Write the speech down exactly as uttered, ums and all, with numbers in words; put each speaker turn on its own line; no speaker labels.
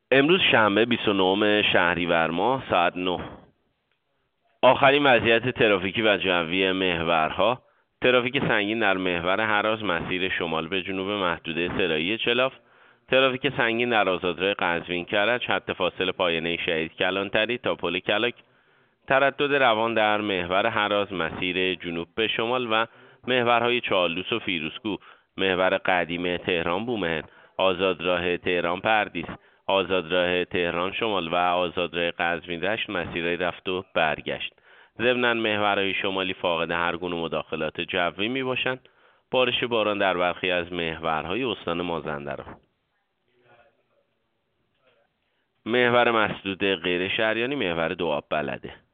امروز شنبه بیست و نهم شهریور ماه ساعت نه. آخرین وضعیت ترافیکی و جوی محورها: ترافیک سنگین در محور هراز مسیر شمال به جنوب محدوده سرایی چلاف، ترافیک سنگین در آزادراه قزوین کرج خط فاصل پایانه شهید کلانتری تا پل کلاک، تردد روان در محور هراز مسیر جنوب به شمال و محورهای چالوس و فیروزکوه، محور قدیم تهران بومهن، آزادراه تهران پردیس، آزادراه تهران شمال و آزادراه قزوین رشت مسیرهای رفت و برگشت. ضمناً محورهای شمالی فاقد هر گونه مداخلات جوی می باشند. بارش باران در برخی از محورهای استان مازندران. محور مسدود غیر شهریانی محور دوآب بلده.